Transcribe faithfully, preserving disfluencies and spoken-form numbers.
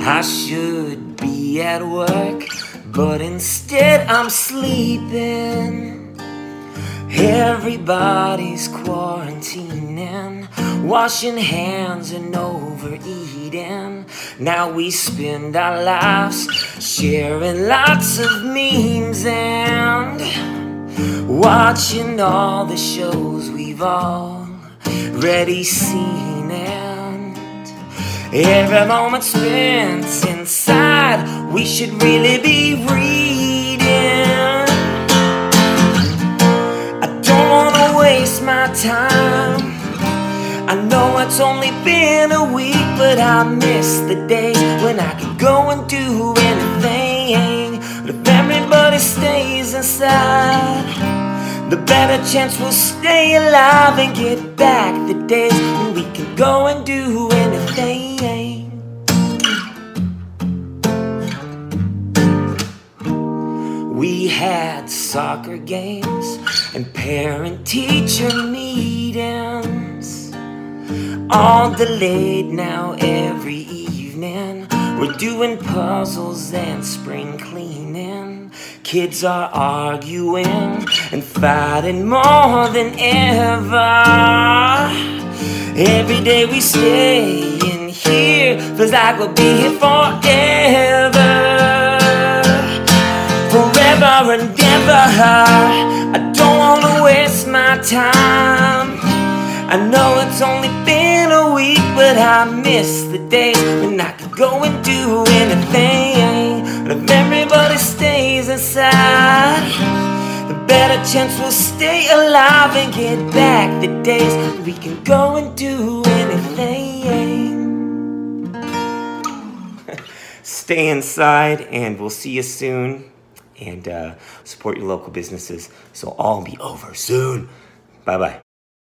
I should be at work, but instead I'm sleeping. Everybody's quarantining, washing hands and overeating. Now we spend our lives sharing lots of memes and watching all the shows we've already seen. And every moment spent inside, we should really be reading. I don't wanna waste my time. I know it's only been a week, but I miss the days when I could go and do anything. But if everybody stays inside, the better chance we'll stay alive and get back the days when we can go and do anything. We had soccer games and parent-teacher meetings, all delayed now every evening. We're doing puzzles and spring cleaning. Kids are arguing and fighting more than ever. Every day we stay in here feels like we'll be here forever. Forever and ever. I don't wanna waste my time. I know it's only been a week, but I miss the days when I could go and do anything. But if everybody stays inside, the better chance we'll stay alive and get back the days when we can go and do anything. Stay inside, and we'll see you soon. And uh, support your local businesses, so all be over soon. Bye-bye.